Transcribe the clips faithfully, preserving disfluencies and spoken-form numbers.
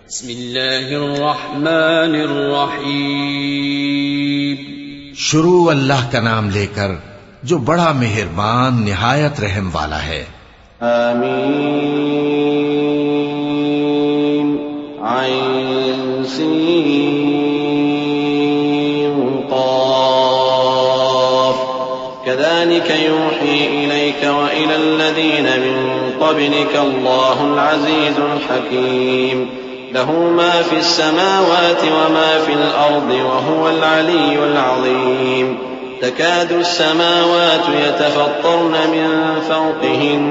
بسم اللہ الرحمن الرحیم. شروع اللہ کا نام لے کر جو بڑا مہربان نہایت رحم والا ہے. آمین. عین سین قاف. كذلك يوحي إليك وإلى الذين من قبلك الله العزيز الحكيم. له ما في السماوات وما في الأرض وهو العلي العظيم. تكاد السماوات يتفطرن من فوقهن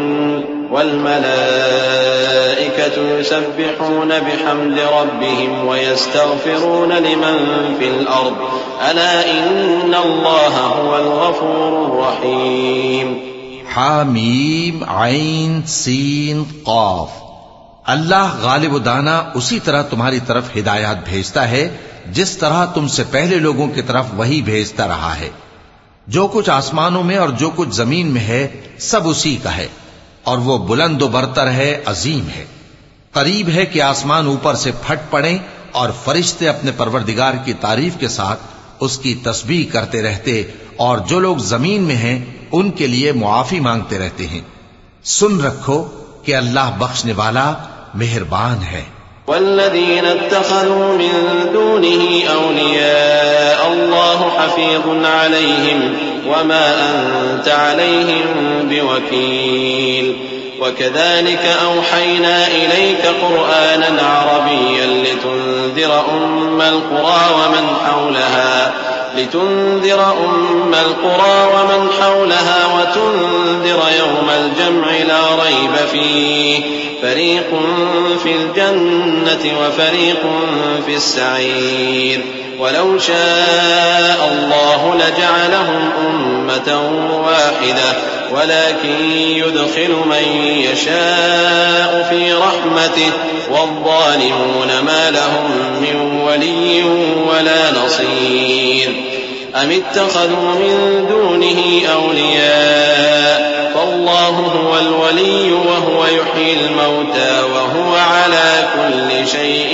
والملائكة يسبحون بحمد ربهم ويستغفرون لمن في الأرض ألا إن الله هو الغفور الرحيم. حامیم عین سین قاف. اللہ غالب و دانا اسی طرح تمہاری طرف ہدایات بھیجتا ہے جس طرح تم سے پہلے لوگوں کی طرف وہی بھیجتا رہا ہے. جو کچھ آسمانوں میں اور جو کچھ زمین میں ہے سب اسی کا ہے، اور وہ بلند و برتر ہے، عظیم ہے. قریب ہے کہ آسمان اوپر سے پھٹ پڑیں اور فرشتے اپنے پروردگار کی تعریف کے ساتھ اس کی تسبیح کرتے رہتے، اور جو لوگ زمین میں ہیں ان کے لیے معافی مانگتے رہتے ہیں. سن رکھو کہ اللہ بخشنے والا مہربان ہے. والذين اتخذوا من دونه أولياء الله حفيظ عليهم وما أنت عليهم بوكيل. وكذلك أوحينا إليك قرآنا عربيا لتنذر أم القرى ومن حولها لتنذر أم القرى ومن حولها وتنذر يوم الجمع لا ريب فيه فريق في الجنة وفريق في السعير. ولو شاء الله لجعلهم أمة واحدة ولكن يدخل من يشاء في رحمته والظالمون ما لهم من ولي ولا نصير. أم اتخذوا من دونه أولياء فالله هو الولي وهو يحيي الموتى وهو على كل شيء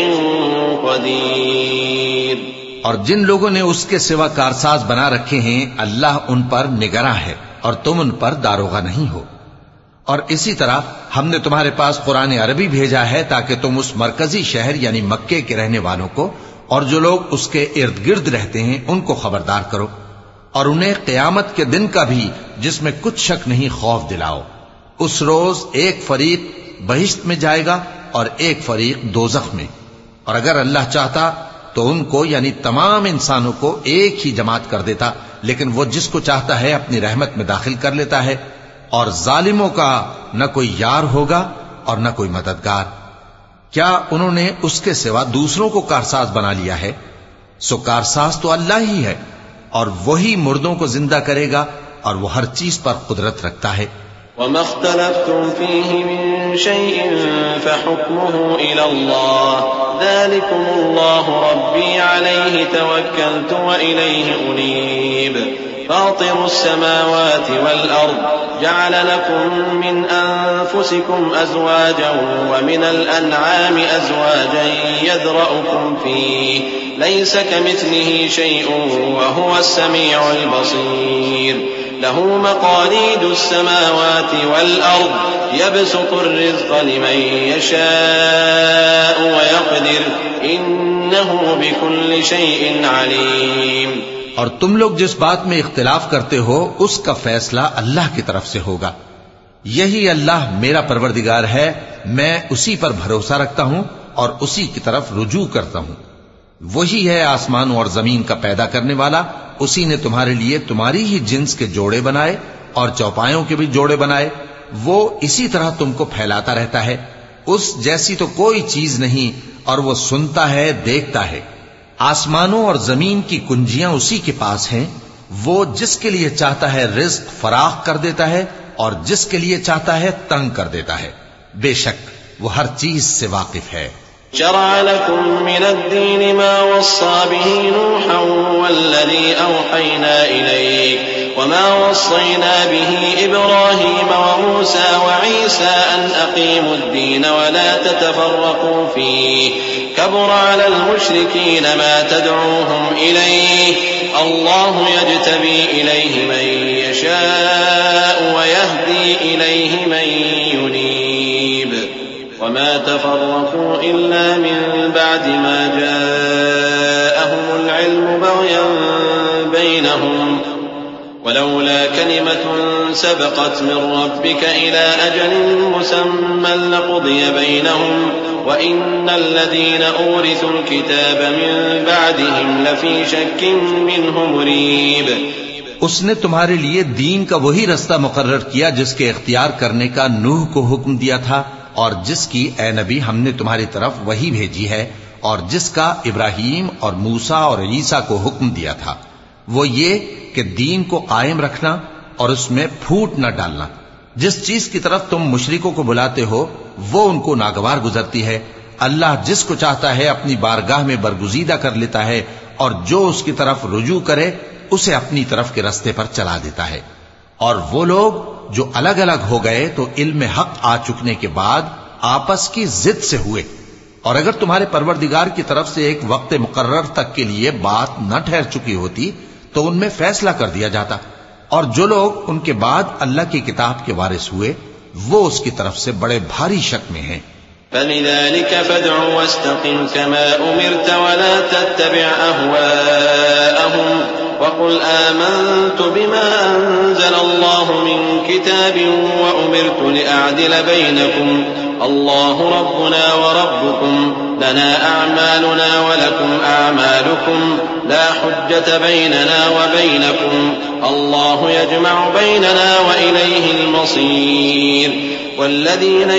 قدير. اور جن لوگوں نے اس کے سوا کارساز بنا رکھے ہیں اللہ ان پر نگراں ہے اور تم ان پر داروغہ نہیں ہو. اور اسی طرح ہم نے تمہارے پاس قرآن عربی بھیجا ہے تاکہ تم اس مرکزی شہر یعنی مکے کے رہنے والوں کو اور جو لوگ اس کے ارد گرد رہتے ہیں ان کو خبردار کرو، اور انہیں قیامت کے دن کا بھی جس میں کچھ شک نہیں خوف دلاؤ. اس روز ایک فریق بہشت میں جائے گا اور ایک فریق دوزخ میں، اور اگر اللہ چاہتا تو ان کو یعنی تمام انسانوں کو ایک ہی جماعت کر دیتا، لیکن وہ جس کو چاہتا ہے اپنی رحمت میں داخل کر لیتا ہے، اور ظالموں کا نہ کوئی یار ہوگا اور نہ کوئی مددگار. کیا انہوں نے اس کے سوا دوسروں کو کارساز بنا لیا ہے؟ سو کارساز تو اللہ ہی ہے، اور وہی مردوں کو زندہ کرے گا، اور وہ ہر چیز پر قدرت رکھتا ہے. وما اختلفتم فيه من شيء فحكمه إلى الله ذلكم الله ربي عليه توكلت وإليه أنيب. فاطر السماوات والأرض جعل لكم من أنفسكم أزواجا ومن الأنعام أزواجا يذرأكم فيه ليس كمثله شيء وهو السميع البصير. له مقاليد السماوات والأرض يبسط الرزق لمن يشاء ويقدر إنه بكل شيء عليم. اور تم لوگ جس بات میں اختلاف کرتے ہو اس کا فیصلہ اللہ کی طرف سے ہوگا. یہی اللہ میرا پروردگار ہے، میں اسی پر بھروسہ رکھتا ہوں اور اسی کی طرف رجوع کرتا ہوں. وہی ہے آسمانوں اور زمین کا پیدا کرنے والا. اسی نے تمہارے لیے تمہاری ہی جنس کے جوڑے بنائے اور چوپایوں کے بھی جوڑے بنائے. وہ اسی طرح تم کو پھیلاتا رہتا ہے. اس جیسی تو کوئی چیز نہیں، اور وہ سنتا ہے، دیکھتا ہے. آسمانوں اور زمین کی کنجیاں اسی کے پاس ہیں. وہ جس کے لیے چاہتا ہے رزق فراخ کر دیتا ہے اور جس کے لیے چاہتا ہے تنگ کر دیتا ہے. بے شک وہ ہر چیز سے واقف ہے. شرع لكم من الدين ما وصى به نوحا والذي أوحينا إليك وما وصينا به إبراهيم وموسى وعيسى أن أقيموا الدين ولا تتفرقوا فيه كبر على المشركين ما تدعوهم إليه الله يجتبي إليه من يشاء ويهدي إليه من ينيب وما تفرقوا إلا من بعد ما جاءهم العلم بغيا بينهم ولولا كلمة سبقت من ربك إلى أجل مسمى لقضي بينهم وإن الذين أورثوا الكتاب من بعدهم لفي شك منه مريب. اس نے تمہارے لیے دین کا وہی رستہ مقرر کیا جس کے اختیار کرنے کا نوح کو حکم دیا تھا اور جس کی اے نبی ہم نے تمہاری طرف وہی بھیجی ہے اور جس کا ابراہیم اور موسیٰ اور عیسیٰ کو حکم دیا تھا، وہ یہ کہ دین کو قائم رکھنا اور اس میں پھوٹ نہ ڈالنا. جس چیز کی طرف تم مشرکوں کو بلاتے ہو وہ ان کو ناگوار گزرتی ہے. اللہ جس کو چاہتا ہے اپنی بارگاہ میں برگزیدہ کر لیتا ہے اور جو اس کی طرف رجوع کرے اسے اپنی طرف کے رستے پر چلا دیتا ہے. اور وہ لوگ جو الگ الگ ہو گئے تو علم حق آ چکنے کے بعد آپس کی ضد سے ہوئے، اور اگر تمہارے پروردگار کی طرف سے ایک وقت مقرر تک کے لیے بات نہ ٹھہر چکی ہوتی تو ان میں فیصلہ کر دیا جاتا، اور جو لوگ ان کے بعد اللہ کی کتاب کے وارث ہوئے وہ اس کی طرف سے بڑے بھاری شک میں ہیں. فلذلك فادع واستقم كما أمرت ولا تتبع أهواءهم وقل آمنت بما أنزل الله من كتاب وأمرت لأعدل بينكم الله ربنا وربكم لنا أعمالنا ولكم أعمالكم لا حجة بيننا وبينكم الله يجمع بيننا وإليه المصير. والذين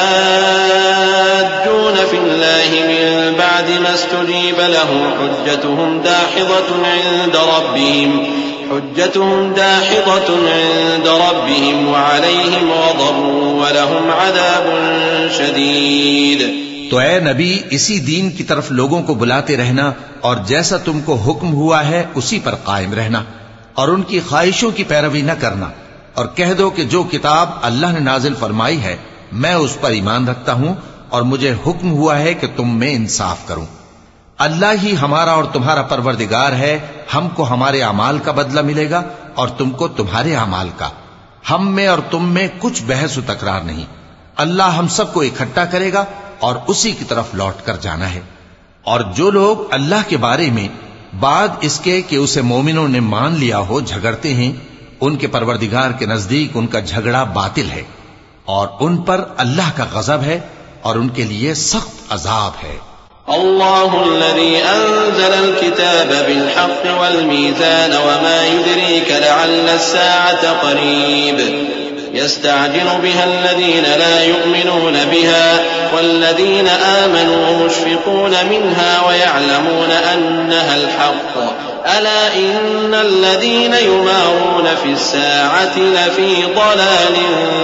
يحاجون في الله من بعد ما استجيب له حجتهم داحضة عند ربهم حجتهم داحضة عند ربهم وعليهم غضب ولهم عذاب شديد. تو اے نبی اسی دین کی طرف لوگوں کو بلاتے رہنا اور جیسا تم کو حکم ہوا ہے اسی پر قائم رہنا اور ان کی خواہشوں کی پیروی نہ کرنا، اور کہہ دو کہ جو کتاب اللہ نے نازل فرمائی ہے میں اس پر ایمان رکھتا ہوں اور مجھے حکم ہوا ہے کہ تم میں انصاف کروں. اللہ ہی ہمارا اور تمہارا پروردگار ہے، ہم کو ہمارے اعمال کا بدلہ ملے گا اور تم کو تمہارے اعمال کا. ہم میں اور تم میں کچھ بحث و تکرار نہیں. اللہ ہم سب کو اکٹھا کرے گا اور اسی کی طرف لوٹ کر جانا ہے. اور جو لوگ اللہ کے بارے میں بعد اس کے کہ اسے مومنوں نے مان لیا ہو جھگڑتے ہیں، ان کے پروردگار کے نزدیک ان کا جھگڑا باطل ہے اور ان پر اللہ کا غضب ہے اور ان کے لیے سخت عذاب ہے. الله الذي أنزل الكتاب بالحق والميزان وما يدريك لعل الساعة قريب يستعجل بها الذين لا يؤمنون بها والذين آمنوا مشفقون منها ويعلمون أنها الحق ألا إن الذين يمارون في الساعة لفي ضلال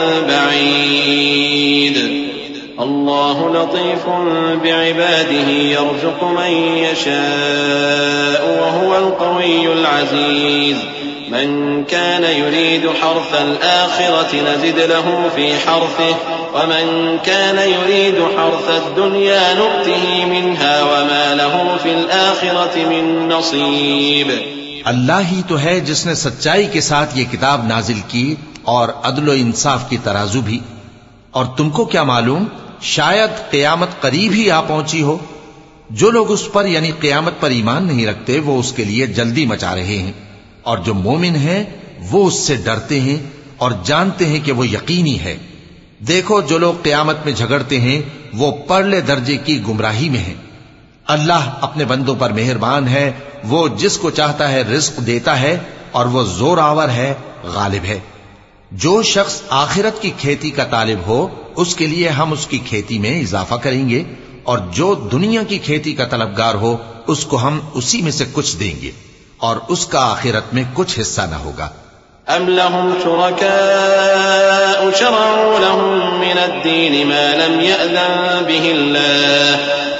بعيد. الله لطيف بعباده يرزق من يشاء وهو القوي العزيز. من كان يريد حرث الآخرة نزد له في حرثه ومن كان يريد حرث الدنيا نؤته منها وما له في الآخرة من نصيب. اللہ ہی تو ہے جس نے سچائی کے ساتھ یہ کتاب نازل کی اور عدل و انصاف کی ترازو بھی. اور تم کو کیا معلوم شاید قیامت قریب ہی آ پہنچی ہو. جو لوگ اس پر یعنی قیامت پر ایمان نہیں رکھتے وہ اس کے لیے جلدی مچا رہے ہیں، اور جو مومن ہیں وہ اس سے ڈرتے ہیں اور جانتے ہیں کہ وہ یقینی ہے. دیکھو جو لوگ قیامت میں جھگڑتے ہیں وہ پرلے درجے کی گمراہی میں ہیں. اللہ اپنے بندوں پر مہربان ہے، وہ جس کو چاہتا ہے رزق دیتا ہے اور وہ زور آور ہے، غالب ہے. جو شخص آخرت کی کھیتی کا طالب ہو اس کے لیے ہم اس کی کھیتی میں اضافہ کریں گے، اور جو دنیا کی کھیتی کا طلبگار ہو اس کو ہم اسی میں سے کچھ دیں گے اور اس کا آخرت میں کچھ حصہ نہ ہوگا. ام لهم شركاء شرعوا لهم من الدين ما لم يأذن به الله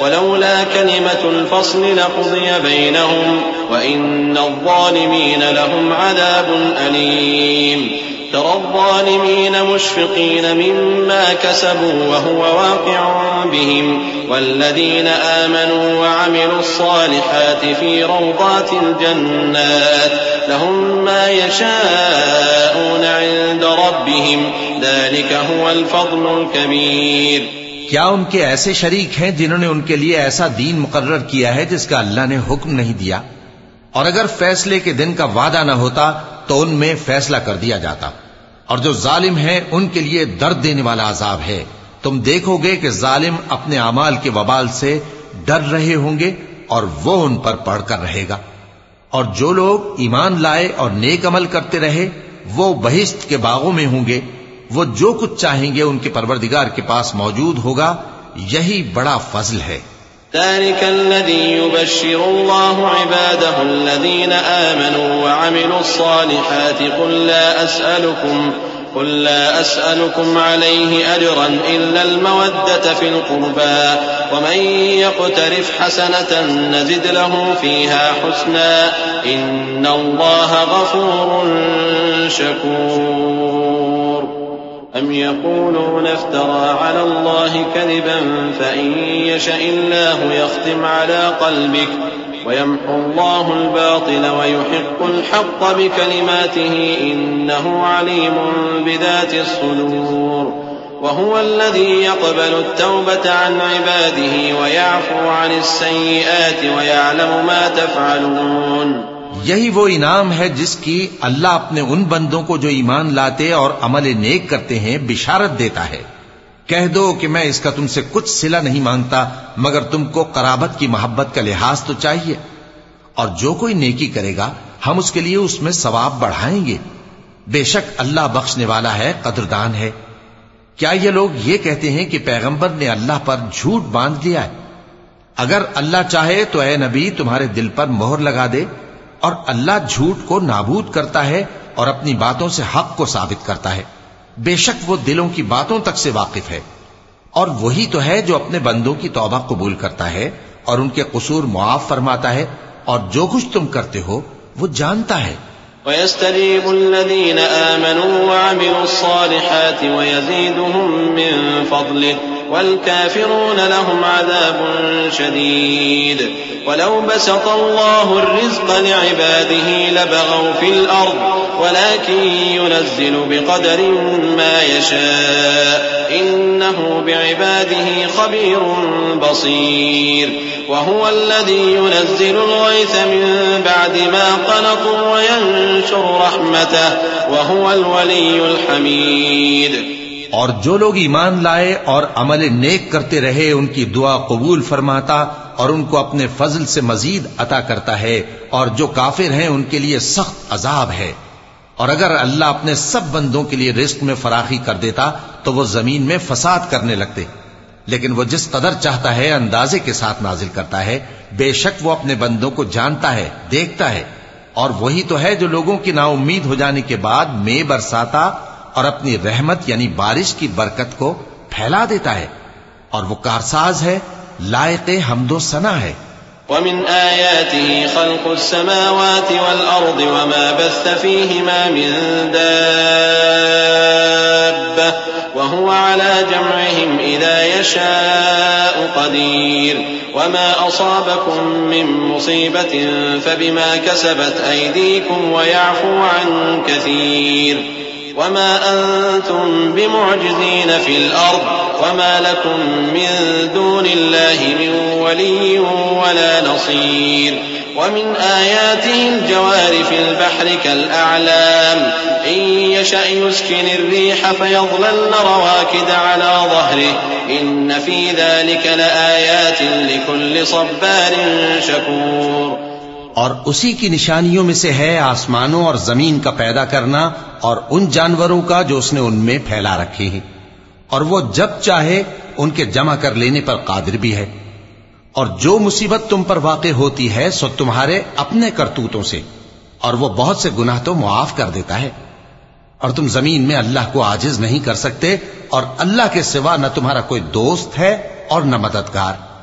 ولولا كلمة الفصل لقضي بينهم وإن الظالمين لهم عذاب أليم ترى الظالمين مشفقين مما كسبوا وهو واقع بهم والذين آمنوا وعملوا الصالحات في روضات الجنات لهم ما يشاءون عند ربهم ذلك هو الفضل الكبير. کیا ان کے ایسے شریک ہیں جنہوں نے ان کے لیے ایسا دین مقرر کیا ہے جس کا اللہ نے حکم نہیں دیا؟ اور اگر فیصلے کے دن کا وعدہ نہ ہوتا تو ان میں فیصلہ کر دیا جاتا. اور جو ظالم ہیں ان کے لیے درد دینے والا عذاب ہے. تم دیکھو گے کہ ظالم اپنے اعمال کے وبال سے ڈر رہے ہوں گے اور وہ ان پر پڑھ کر رہے گا. اور جو لوگ ایمان لائے اور نیک عمل کرتے رہے وہ بہشت کے باغوں میں ہوں گے. وہ جو کچھ چاہیں گے ان کے پروردگار کے پاس موجود ہوگا. یہی بڑا فضل ہے. ذلك الذي يبشر الله عباده الذين آمنوا وعملوا الصالحات قل لا أسألكم قل لا أسألكم عليه أجرا إلا المودة في القربى ومن يقترف حسنة نزد له فيها حسنا إن الله غفور شكور. أم يقولون افترى على الله كذبا فإن يشأ الله يختم على قلبك ويمحو الله الباطل ويحق الحق بكلماته إنه عليم بذات الصدور. وهو الذي يقبل التوبة عن عباده ويعفو عن السيئات ويعلم ما تفعلون. یہی وہ انعام ہے جس کی اللہ اپنے ان بندوں کو جو ایمان لاتے اور عمل نیک کرتے ہیں بشارت دیتا ہے. کہہ دو کہ میں اس کا تم سے کچھ صلہ نہیں مانگتا مگر تم کو قرابت کی محبت کا لحاظ تو چاہیے. اور جو کوئی نیکی کرے گا ہم اس کے لیے اس میں ثواب بڑھائیں گے. بے شک اللہ بخشنے والا ہے، قدردان ہے. کیا یہ لوگ یہ کہتے ہیں کہ پیغمبر نے اللہ پر جھوٹ باندھ لیا ہے؟ اگر اللہ چاہے تو اے نبی تمہارے دل پر مہر لگا دے. اور اللہ جھوٹ کو نابود کرتا ہے اور اپنی باتوں سے حق کو ثابت کرتا ہے. بے شک وہ دلوں کی باتوں تک سے واقف ہے. اور وہی تو ہے جو اپنے بندوں کی توبہ قبول کرتا ہے اور ان کے قصور معاف فرماتا ہے. اور جو کچھ تم کرتے ہو وہ جانتا ہے. وَيَسْتَجِيبُ الَّذِينَ آمَنُوا وَعَمِلُوا الصَّالِحَاتِ وَيَزِيدُهُم مِّن فَضْلِهِ وَالْكَافِرُونَ لَهُمْ عَذَابٌ شَدِيدٌ. وَلَوْ بَسَطَ اللَّهُ الرِّزْقَ لِعِبَادِهِ لَبَغَوْا فِي الْأَرْضِ وَلَكِن يُنَزِّلُ بِقَدَرٍ مَّا يَشَاءُ إِنَّهُ بِعِبَادِهِ خَبِيرٌ بَصِيرٌ. وَهُوَ الَّذِي يُنَزِّلُ الْغَيْثَ مِن بَعْدِ مَا قَنَطُوا وَيَنشُرُ رَحْمَتَهُ وَهُوَ الْوَلِيُّ الْحَمِيدُ. اور جو لوگ ایمان لائے اور عمل نیک کرتے رہے ان کی دعا قبول فرماتا اور ان کو اپنے فضل سے مزید عطا کرتا ہے. اور جو کافر ہیں ان کے لیے سخت عذاب ہے. اور اگر اللہ اپنے سب بندوں کے لیے رزق میں فراخی کر دیتا تو وہ زمین میں فساد کرنے لگتے. لیکن وہ جس قدر چاہتا ہے اندازے کے ساتھ نازل کرتا ہے. بے شک وہ اپنے بندوں کو جانتا ہے، دیکھتا ہے. اور وہی تو ہے جو لوگوں کی نا امید ہو جانے کے بعد میں برساتا اور اپنی رحمت یعنی بارش کی برکت کو پھیلا دیتا ہے. اور وہ کارساز ہے، لائق حمد و ثنا ہے. ومن آياته خلق السماوات والأرض وما بث فيهما من دابة وهو على جمعهم إذا يشاء قدير. وما أصابكم من مصيبة فبما كسبت أيديكم ويعفو عن كثير. وما أنتم بمعجزين في الأرض وما لكم من دون الله من ولي ولا نصير. ومن آياته الجوار في البحر كالأعلام إن يشأ يسكن الريح فيظللن رواكد على ظهره إن في ذلك لآيات لكل صبار شكور. اور اسی کی نشانیوں میں سے ہے آسمانوں اور زمین کا پیدا کرنا اور ان جانوروں کا جو اس نے ان میں پھیلا رکھے ہیں. اور وہ جب چاہے ان کے جمع کر لینے پر قادر بھی ہے. اور جو مصیبت تم پر واقع ہوتی ہے سو تمہارے اپنے کرتوتوں سے، اور وہ بہت سے گناہ تو معاف کر دیتا ہے. اور تم زمین میں اللہ کو عاجز نہیں کر سکتے، اور اللہ کے سوا نہ تمہارا کوئی دوست ہے اور نہ مددگار.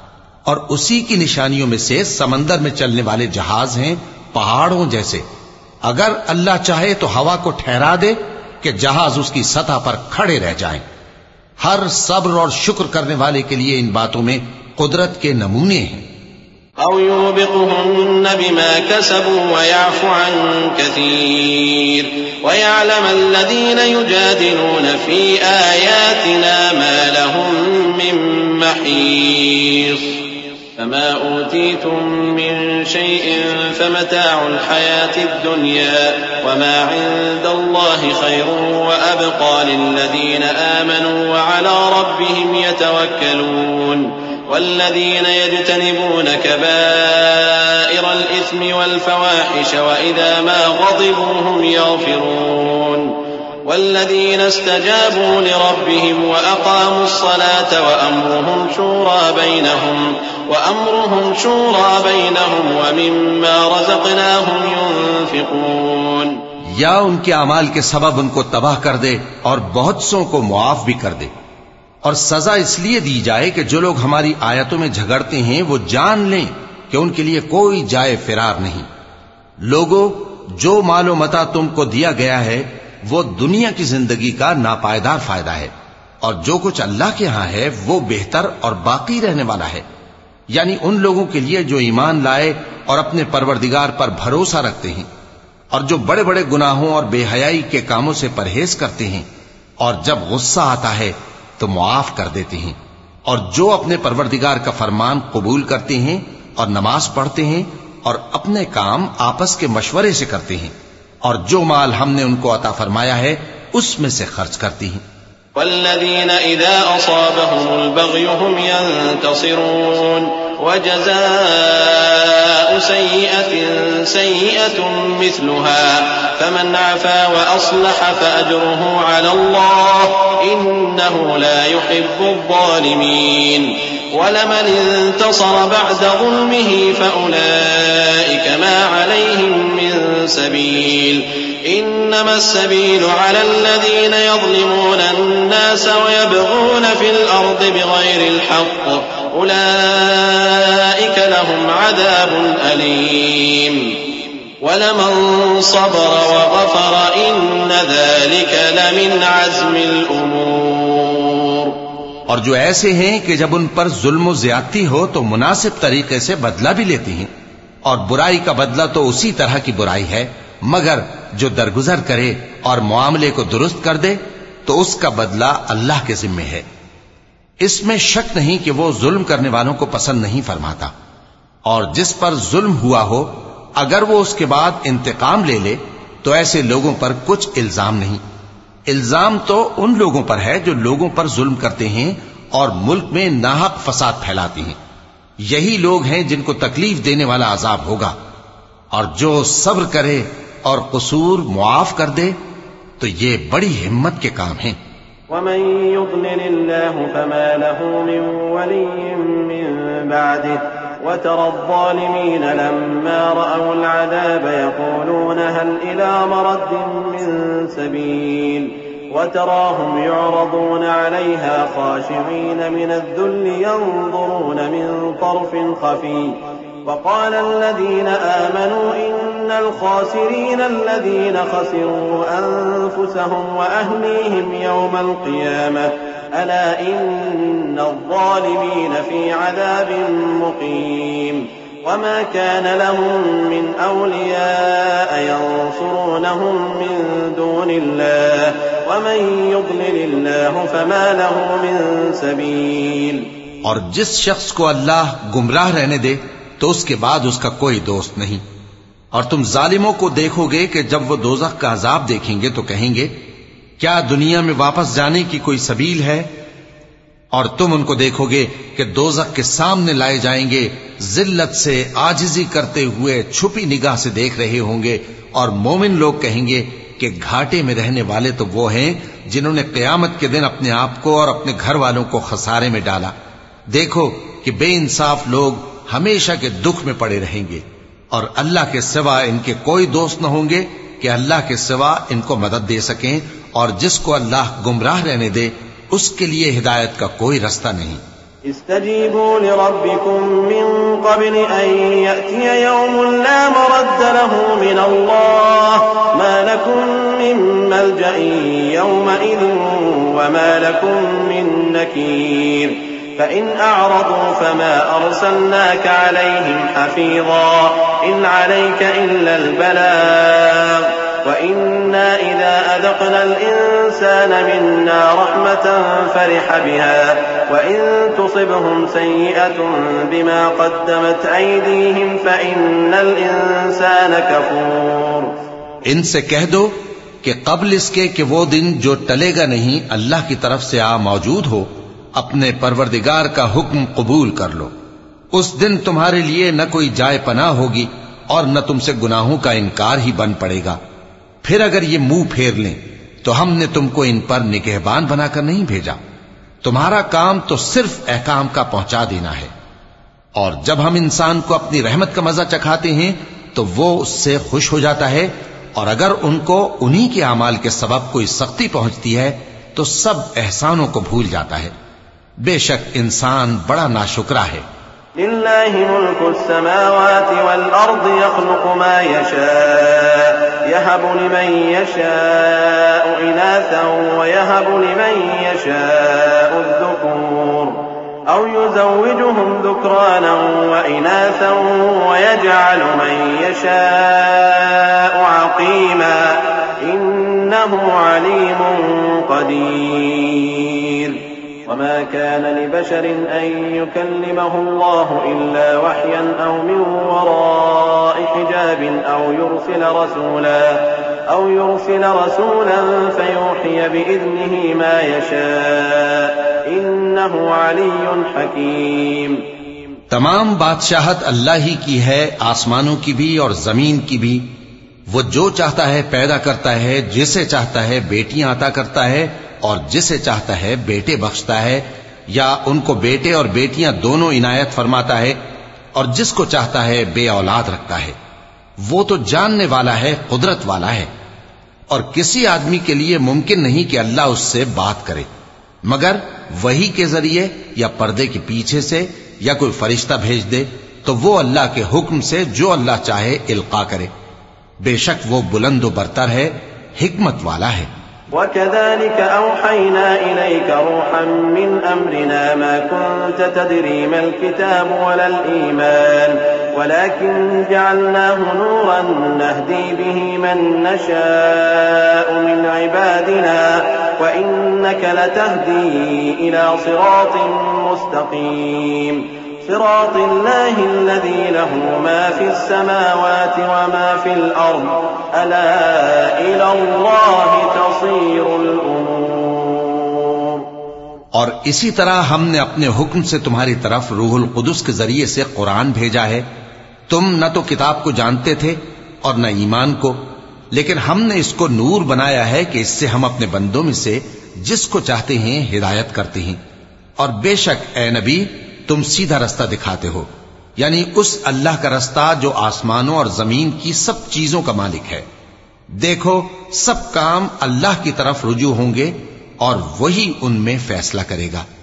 اور اسی کی نشانیوں میں سے سمندر میں چلنے والے جہاز ہیں پہاڑوں جیسے. اگر اللہ چاہے تو ہوا کو ٹھہرا دے کہ جہاز اس کی سطح پر کھڑے رہ جائیں. ہر صبر اور شکر کرنے والے کے لیے ان باتوں میں قدرت کے نمونے ہیں. أو يوبقهن بما كسبوا ويعفو عن كثير ويعلم الذين يجادلون في آياتنا ما لهم من محيص. فما أوتيتم من شيء فمتاع الحياة الدنيا وما عند الله خير وأبقى للذين آمنوا وعلى ربهم يتوكلون. والذين يجتنبون كبائر الإثم والفواحش وإذا ما غضبوا هم يغفرون. والذين استجابوا لربهم وأقاموا الصلاة وأمرهم شورى بينهم وأمرهم شورى بينهم ومما رزقناهم ينفقون. یا ان کے اعمال کے سبب ان کو تباہ کر دے اور بہت سوں کو معاف بھی کر دے. اور سزا اس لیے دی جائے کہ جو لوگ ہماری آیتوں میں جھگڑتے ہیں وہ جان لیں کہ ان کے لیے کوئی جائے فرار نہیں. لوگوں، جو مال و متاع تم کو دیا گیا ہے وہ دنیا کی زندگی کا ناپائیدار فائدہ ہے، اور جو کچھ اللہ کے ہاں ہے وہ بہتر اور باقی رہنے والا ہے. یعنی ان لوگوں کے لیے جو ایمان لائے اور اپنے پروردگار پر بھروسہ رکھتے ہیں، اور جو بڑے بڑے گناہوں اور بے حیائی کے کاموں سے پرہیز کرتے ہیں، اور جب غصہ آتا ہے تو معاف کر دیتے ہیں، اور جو اپنے پروردگار کا فرمان قبول کرتے ہیں اور نماز پڑھتے ہیں اور اپنے کام آپس کے مشورے سے کرتے ہیں، اور جو مال ہم نے ان کو عطا فرمایا ہے اس میں سے خرچ کرتی ہیں. والذين إذا أصابهم البغي هم ينتصرون. وجزاء سيئة سيئة مثلها فمن عفا وأصلح فأجره على الله إنه لا يحب الظالمين. ولمن انتصر بعد ظلمه فأولئك ما عليهم من سبيل. إنما السبيل على الذين يظلمون الناس ويبغون في الأرض بغير الحق أولئك لهم عذاب أليم. ولمن صبر وغفر إن ذلك لمن عزم الأمور. اور جو ایسے ہیں کہ جب ان پر ظلم و زیادتی ہو تو مناسب طریقے سے بدلہ بھی لیتی ہیں، اور برائی کا بدلہ تو اسی طرح کی برائی ہے، مگر جو درگزر کرے اور معاملے کو درست کر دے تو اس کا بدلہ اللہ کے ذمے ہے. اس میں شک نہیں کہ وہ ظلم کرنے والوں کو پسند نہیں فرماتا، اور جس پر ظلم ہوا ہو اگر وہ اس کے بعد انتقام لے لے تو ایسے لوگوں پر کچھ الزام نہیں. الزام تو ان لوگوں پر ہے جو لوگوں پر ظلم کرتے ہیں اور ملک میں ناحق فساد پھیلاتے ہیں. یہی لوگ ہیں جن کو تکلیف دینے والا عذاب ہوگا. اور جو صبر کرے اور قصور معاف کر دے تو یہ بڑی ہمت کے کام ہیں. ومن يضلل الله فما له من ولي من بعده وترى الظالمين لما رأوا العذاب يقولون هل إلى مرد من سبيل. وتراهم يعرضون عليها خاشعين من الذل ينظرون من طرف خفي. وقال الذين آمنوا إن الخاسرين الذين خسروا أنفسهم وأهليهم يوم القيامة ألا إن الظالمين في عذاب مقيم. وما كان لهم من أولياء ينصرونهم من دون الله ومن يضلل الله فما له من سبيل. اور جس شخص کو اللہ گمراہ رہنے دے تو اس کے بعد اس کا کوئی دوست نہیں. اور تم ظالموں کو دیکھو گے کہ جب وہ دوزخ کا عذاب دیکھیں گے تو کہیں گے کیا دنیا میں واپس جانے کی کوئی سبیل ہے؟ اور تم ان کو دیکھو گے کہ دوزخ کے سامنے لائے جائیں گے، ذلت سے عاجزی کرتے ہوئے چھپی نگاہ سے دیکھ رہے ہوں گے. اور مومن لوگ کہیں گے کہ گھاٹے میں رہنے والے تو وہ ہیں جنہوں نے قیامت کے دن اپنے آپ کو اور اپنے گھر والوں کو خسارے میں ڈالا. دیکھو کہ بے انصاف لوگ ہمیشہ کے دکھ میں پڑے رہیں گے، اور اللہ کے سوا ان کے کوئی دوست نہ ہوں گے کہ اللہ کے سوا ان کو مدد دے سکیں. اور جس کو اللہ گمراہ رہنے دے اس کے لیے ہدایت کا کوئی رستہ نہیں. استجيبوا لربكم من قبل أن يأتي يوم لا مرد له من الله ما لكم من ملجأ يومئذ وما لكم من نكير فإن أعرضوا فما أرسلناك عليهم حفيظا إن عليك إلا البلاغ وإنا إذا أذقنا الإنسان منا رحمة فرح بها وإن تصبهم سيئة بما قدمت أيديهم فإن الإنسان كفور. ان سے کہہ دو کہ قبل اس کے کہ وہ دن جو ٹلے گا نہیں اللہ کی طرف سے آ موجود ہو، اپنے پروردگار کا حکم قبول کر لو. اس دن تمہارے لیے نہ کوئی جائے پناہ ہوگی اور نہ تم سے گناہوں کا انکار ہی بن پڑے گا. پھر اگر یہ منہ پھیر لیں تو ہم نے تم کو ان پر نگہبان بنا کر نہیں بھیجا. تمہارا کام تو صرف احکام کا پہنچا دینا ہے. اور جب ہم انسان کو اپنی رحمت کا مزہ چکھاتے ہیں تو وہ اس سے خوش ہو جاتا ہے، اور اگر ان کو انہی کے اعمال کے سبب کوئی سختی پہنچتی ہے تو سب احسانوں کو بھول جاتا ہے. بے شک انسان بڑا ناشکرا ہے. لله ملك السماوات والأرض يخلق ما يشاء يهب لمن يشاء إناثا ويهب لمن يشاء الذكور أو يزوجهم ذكرانا وإناثا ويجعل من يشاء عقيما إنه عليم قدير. وما كان لبشر أن يكلمه الله إلا وحيا أو من وراء حجاب أو يرسل رسولا أو يرسل رسولا فيوحي بإذنه ما يشاء إنه علي حكيم. تمام بادشاہت اللہ ہی کی ہے، آسمانوں کی بھی اور زمین کی بھی. وہ جو چاہتا ہے پیدا کرتا ہے، جسے چاہتا ہے بیٹیاں عطا کرتا ہے اور جسے چاہتا ہے بیٹے بخشتا ہے، یا ان کو بیٹے اور بیٹیاں دونوں عنایت فرماتا ہے، اور جس کو چاہتا ہے بے اولاد رکھتا ہے. وہ تو جاننے والا ہے، قدرت والا ہے. اور کسی آدمی کے لیے ممکن نہیں کہ اللہ اس سے بات کرے مگر وحی کے ذریعے یا پردے کے پیچھے سے، یا کوئی فرشتہ بھیج دے تو وہ اللہ کے حکم سے جو اللہ چاہے القا کرے. بے شک وہ بلند و برتر ہے، حکمت والا ہے. وكذلك أوحينا إليك روحا من أمرنا ما كنت تدري ما الكتاب ولا الإيمان ولكن جعلناه نورا نهدي به من نشاء من عبادنا وإنك لتهدي إلى صراط مستقيم صراط الله الذي له ما في السماوات وما في الأرض ألا إلى الله تصير الأمور. اور اسی طرح ہم نے اپنے حکم سے تمہاری طرف روح القدس کے ذریعے سے قرآن بھیجا ہے. تم نہ تو کتاب کو جانتے تھے اور نہ ایمان کو، لیکن ہم نے اس کو نور بنایا ہے کہ اس سے ہم اپنے بندوں میں سے جس کو چاہتے ہیں ہدایت کرتے ہیں. اور بے شک اے نبی تم سیدھا رستہ دکھاتے ہو، یعنی اس اللہ کا رستہ جو آسمانوں اور زمین کی سب چیزوں کا مالک ہے. دیکھو سب کام اللہ کی طرف رجوع ہوں گے اور وہی ان میں فیصلہ کرے گا.